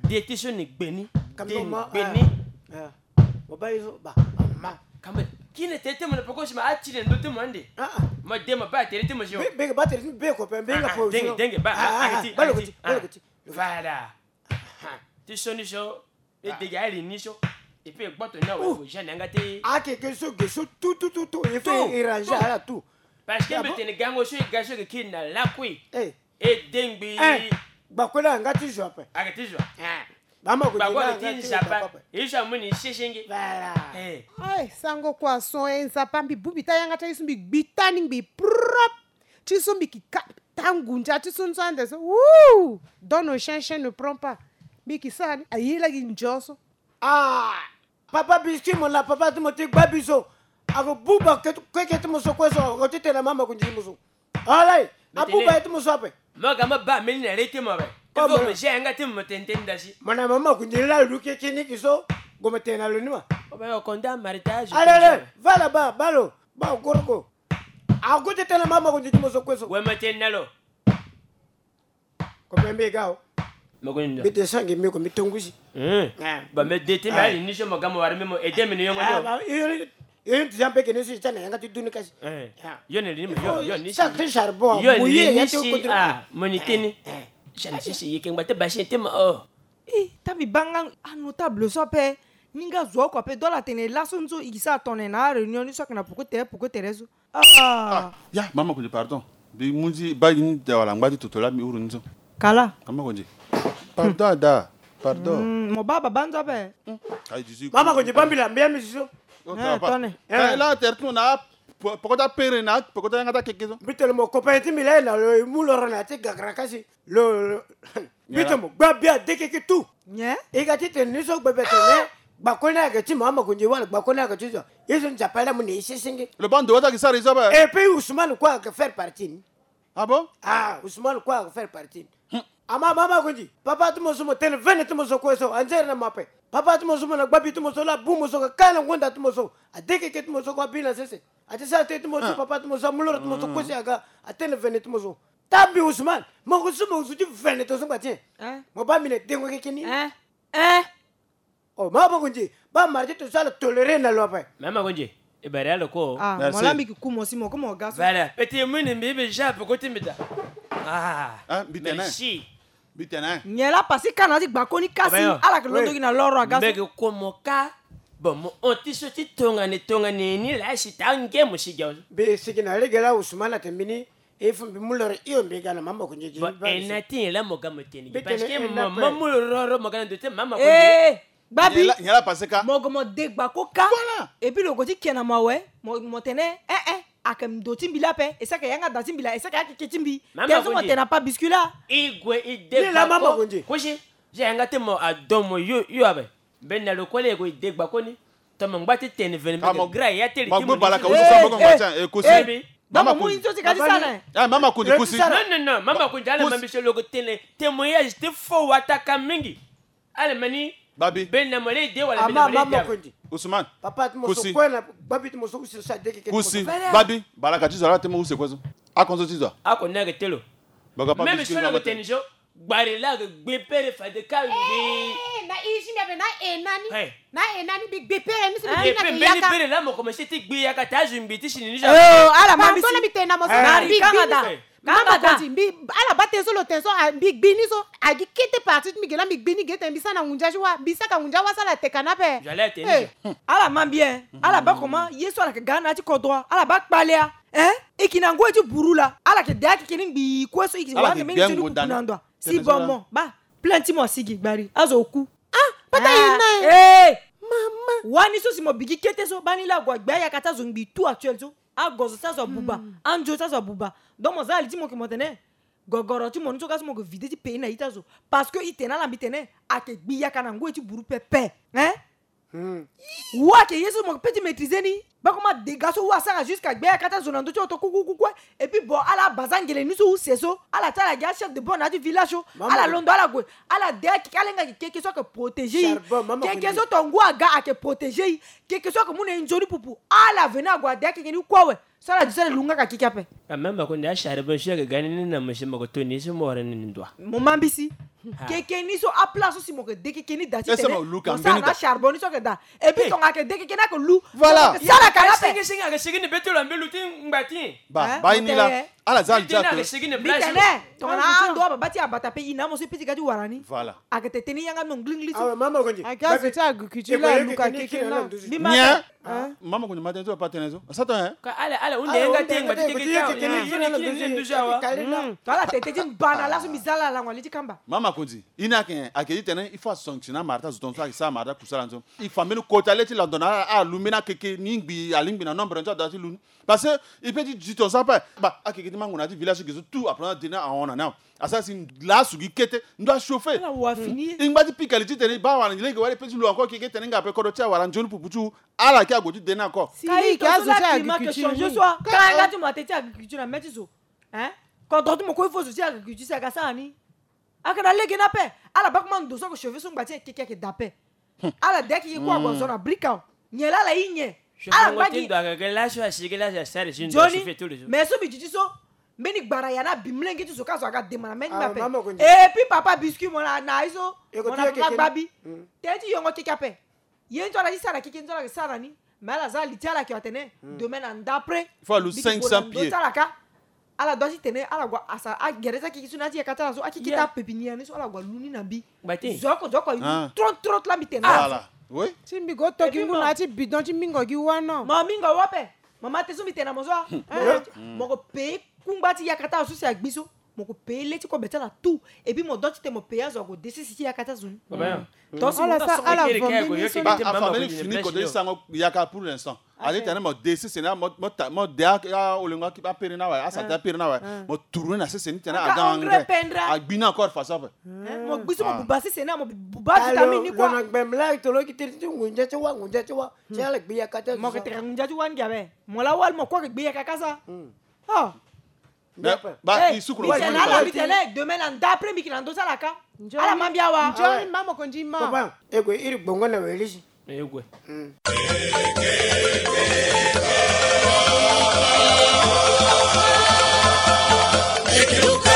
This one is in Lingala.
Détition ni Beni. Beni. Mobile ba. Kambe. Qui ne t'était mon pourquoi je m'a attiré de demander. Ma dema ba t'était mon jeu. Bega ba t'était be ko pe benga po. Dengue ba. Balokoti. Voilà. Tu sonnes chaud et dégage l'initiation. Et puis boîte na ouais, j'ai n'angate. Que tout il fait ranger là tout. Parce que me tene gango so gaso que qui na la kui. Et dengue. Ba ko na ngati jo pe. Arrêtez jo. Mama ko ba ko tin sapa. Et ça moni chechenge. Voilà. Ai, sango kwa so enzapa mbi bubita yanga ta isumbi bitani mbi prop. Tisumbi ki tangunja tisunzande so. Woo! Dono chen ne prend pas. Biki sani ayila gi njoso. Papa biski mon la papa tu mote babiso. Ako buba que tu mo so kweso, ko tete na mama kunji mo so. Alai, abuba tu mo so ape. Maga ba meli na rete mo ba. Ko me jenga tim mo tentenda si. Mana mama kunji la luke kini kiso, go metena lo nima. Ba yo konda maritage. Allez, va là-bas, balo. Ba goroko. Ako tete na mama kunji mo so kweso. We metena lo. Ko pembe gao. Magoninda. Bite sangi mi ko mitongusi. Ba me dete ba ni so mo gamo ware memo edem ni yongo yo. Tu jambe que nesi tana yanga tu duni kasi. Yo ne ni yo ni. Ça très charbon. Yo ni si monitini. Jana sisi yeke ngba te ba shente ma tabi banga notable so pe ninga zo ko pe dola tene la sonzo igisa tonne na réunion ni so kana pourquoi terezo. Ya mama ko pardon. Bi munji ba yin de wala ngba ti totola mi uru nzo. Kala. Mama ko pardon da. Pardon. Mo baba banza pe. Mama ko bambila mbia misiso. Là, tu as pourquoi péré na pourquoi ngata kekezo bitelo mo copain ti milena lo mulo rona ti gagrakasi lo bitemo gbabia dekeke tu e ga ti teni so gbebetene bakona ga ti mama kunji wala bakona ga ti so yeso njapala mu ne sisenge le bande wata ki sari zoba et puis Ousmane quoi que faire partie. Ah bon? Ousmane quoi que faire partie. Ama mama kunji papa tu mo so mo tele vene tu mo so ko so anjere na mape papa tu mo so na gbabi tu mo so la bu mo so kana ngonda tu mo so adekeke tu mo so ko bina sese ati sa te tu mo so papa tu mo so muloro tu mo so ko se aga atele vene tu mo so tabi Ousmane mo ko so mo so ti vene to so batien mo ba mine dengo ke kini mama kunji ba marje to sala tolérer na lo pa mama kunji e bare ala ko mola mi ki kumo si mo ko mo gaso voilà petit mune mbebe jape ko timida bitena bitena nyela pasi kana di bakoni kasi ala ke londo na loro agaso mbege ko moka bon mo onti so ti tonga ni la shita nge mo shiga be sigina regela Ousmane atembini e fumbi muloro iyo mbega na mama kunji ba enati la mo gamoteni parce que mama muloro mo gana dote mama kunji babi nyela paseka mogomo degba ko ka et puis le goti kena mawe mo tene akam doti mbila pe esaka yanga dati mbila esaka ketimbi tezo mo tena pas biscuit igwe ide la mama kunji koshi yanga te mo adomo yo abe benna le kole ko degba ko ni to mo ngba te tene vene gra ya tele mo bala ka uso mo ko macha e kusi mama kunji to tikali sana mama kunji kusi non mama kunji ala mambisho logo tele témoignage te fo wataka mingi ale mani babi benna mo le de wala mama kunji Ousmane papa tu mo so kwela babi tu mo so usi sa deke kusi babi bala ka tizara te mo use kwezo akonzo tizwa akonna ke telo baga pa même sur le tenjo gbare la gbe pere fa de ka gbe na isi mbe na enani big pere ni se beni pere la mo commencer ti gbe yaka ta jumbi ti shini ja ala mami so na bitena mo so big Mama konti mbi ala bateso lo tenso big bini so agi kete parti mi gela big bini gete mbisa na unja jwa bisa ka unja wasala tekana pe j'allais tenir ala mambien ala ba comment yeso ala ke gana ti kodwa ala ba kpalia ikinango eti burula ala ke daki kini bi kweso iki wa ke mengi ti kunandwa si bon ba plenty mo sigi gbari azoku pata ina mama wani so si mo bigi kete so bani la gwa gba ya kata zo ngbi tout actuel so agozo sa zo buba anjo sa zo buba donc mo za li ti mo ke motene gogoro ti mo nso ka so mo go vide ti pe na ita zo parce que itena la bitene ake gbi ya kana ngo eti buru pepe wa ke yeso mo petit maîtriser ni ba comment dégaso wa ça jusqu'à gbe ya kata zo na ndo ti to kuku et puis bon ala bazangele ni so seso ala tala ga chef de bon na du village ala londo ala go ala de ki kalenga ki so que protéger ki so to ngo aga ake protéger ki so que mo na njori pupu ala vena go de ki ni kwa we ça la lunga ka kikape Même quand on a cherché bon chien que gagner na monsieur moko toni so mo rene ndwa. Mon mambisi. Keke ni so a place aussi mon que dès que ni dati Ese tene. mo lu kan Ça beni na da. charbon ni so que da. Et puis ton que dès que na que lu. Voilà. Ça la canapé. Singa singa que sigine beto la meluti ngati. Ba ba ini la ala zal Dina jato. que sigine place. Bitene. Ton na ndo babati abata pe ina mo se petit gadi warani. Voilà. Ake teteni yanga no glingli so. awa mama konji akazi ti agriculture la luka keke na Nya. Mama kwenye matenzo pa tenezo. Sato hein. Ka ala unde nga tenga tike ndujawa. Kala teteti bana la so mizala la ngwali ti kamba. Mama konji ina ken akedi tene il faut sanctionner marta zuton so sa marta kusala nzo. Il faut menu kota leti la dona a lumina keke ningbi alingbi na nombre nzo dati lun. Parce que il peut dire ton ça pas ba akedi mangona di village que tout apprendre dina a on na. Asa sin la sugi kete ndo chauffer. Na wa fini. Ingba di pikali ti tene ba wana leke wale petit lu encore keke tene nga pe kodo tia wala njonu puputu ala ki agodi dena encore. Kai Kai kazi ti climat que agriculture change soit. Quand nga tu m'as agriculture na metti so. Hein? Quand tu mo ko faut aussi agriculture ça ka sa ni. Aka na lege na pe. Ala bakman do so ko chauffeur so ngba ti keke ke dape. Ala dek yi ko abo so na brika. Nyela la inye. Ala Ngati ngba ndo ka la so asigela ya sare sin do Johnny, fait tout le jour. mais so bi jiji so mbeni gbara ya na bimlenge tu so ka so aga demana meni Ah, mape. mama konji. Et puis papa biscuit mo na iso. Eko Mo tia na keke ni. gbabi. Teti yongo kekape. Yen to la di sara keke nzola ke sara ni. Mais ala za litia la ki atene. Demain en d'après. Il faut aller 500 pieds. Ala dosi tene ala gwa asa a gereza kiki suna ti kata so akiki ta pepiniere ni so ala gwa luni na bi. Bati. Zoko Ah. trot la mitene. Voilà. Oui. ti mbi go toki ngu na ti bidon ti mingo gi wana Mami nga wape. Mama te so mitena mo so. Mo ko pe kungba ti yakata so si agbiso. Mo ko pe leti ko betala tout et puis mo doti te mo pe azo go desi si yakata zone. Baba. Donc ala sa ala kere kere vombi go ni yo so kere Ba te a mama famille ko fini ni ko de bless yo. sango yaka pour l'instant. Ali tene mo desi sena mo dia ya olenga ki ba pere na wa asa ta pere na wa mo tourner na se seni tene Aka aga engrais pendra. agbina encore face up. Mo gbiso mo bubasi sena mo buba vitamine ni lona kwa. gbemla itolo ki tiri ti ngunja ti wa chala gbiya kata Mo ke tere nja ju wan gabe. Mo la wal mo ko ke gbe yakasa. Ah. Ba isuku no Mitene ala mitene demain en d'après mi kilando salaka. Ala mambia wa. njoni mama konji ma papa eko iri bongo na welisi Egwe. Ekiruka